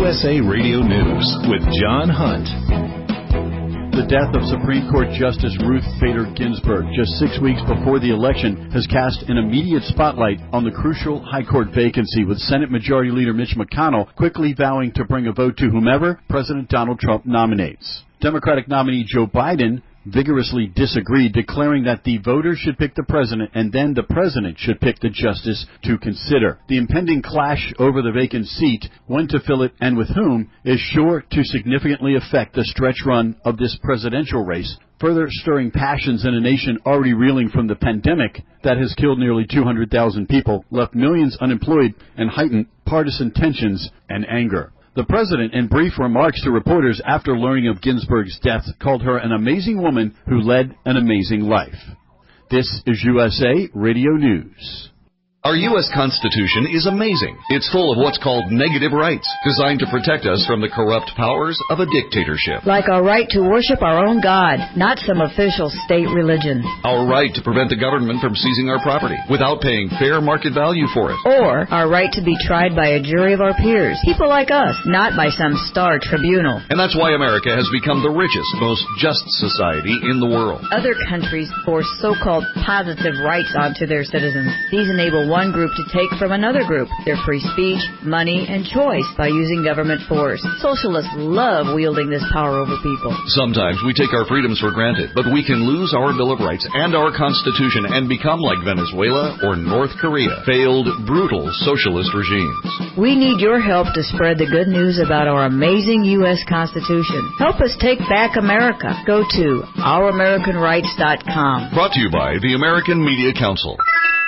USA Radio News with John Hunt. The death of Supreme Court Justice Ruth Bader Ginsburg just 6 weeks before the election has cast an immediate spotlight on the crucial high court vacancy, with Senate Majority Leader Mitch McConnell quickly vowing to bring a vote to whomever President Donald Trump nominates. Democratic nominee Joe Biden vigorously disagreed, declaring that the voters should pick the president and then the president should pick the justice to consider. The impending clash over the vacant seat, when to fill it and with whom, is sure to significantly affect the stretch run of this presidential race, further stirring passions in a nation already reeling from the pandemic that has killed nearly 200,000 people, left millions unemployed, and heightened partisan tensions and anger. The president, in brief remarks to reporters after learning of Ginsburg's death, called her an amazing woman who led an amazing life. This is USA Radio News. Our U.S. Constitution is amazing. It's full of what's called negative rights, designed to protect us from the corrupt powers of a dictatorship. Like our right to worship our own God, not some official state religion. Our right to prevent the government from seizing our property without paying fair market value for it. Or our right to be tried by a jury of our peers, people like us, not by some star tribunal. And that's why America has become the richest, most just society in the world. Other countries force so-called positive rights onto their citizens. These enable one group to take from another group their free speech, money, and choice by using government force. Socialists love wielding this power over people. Sometimes we take our freedoms for granted, but we can lose our Bill of Rights and our Constitution and become like Venezuela or North Korea, failed, brutal socialist regimes. We need your help to spread the good news about our amazing U.S. Constitution. Help us take back America. Go to ouramericanrights.com. Brought to you by the American Media Council.